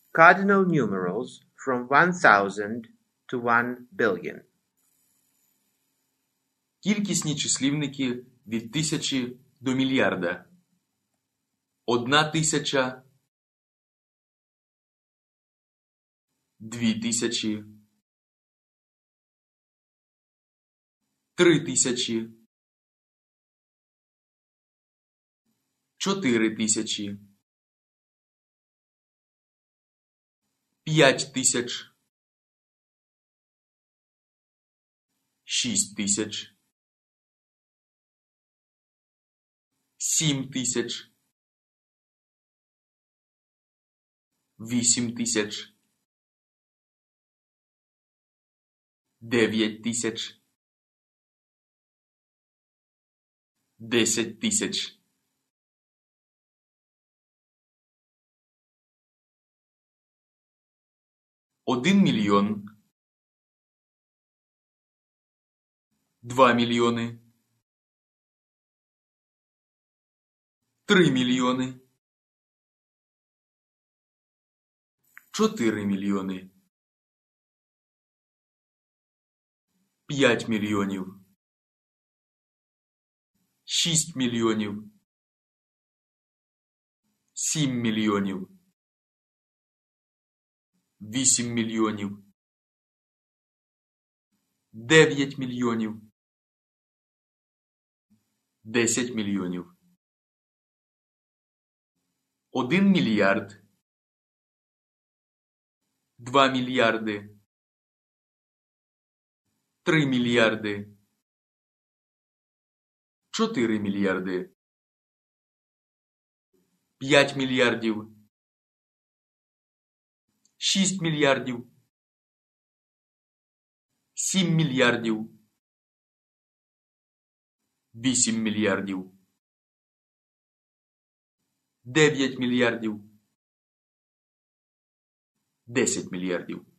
Cardinal numerals from 1000 to 1 billion. Кількісні числівники від тисячі до мільярда. 1000, 2000, 3000, 4000, 5000, 6000, 7000, 8000, 9000, 10000. Один мільйон, 2 мільйони, 3 мільйони, 4 мільйони, 5 мільйонів, 6 мільйонів, 7 мільйонів, 8 мільйонів, 9 мільйонів, 10 мільйонів, 1 мільярд, 2 мільярди, 3 мільярди, 4 мільярди, 5 мільярдів, 6 мільярдів, 7 мільярдів, 8 мільярдів, 9 мільярдів, 10 мільярдів.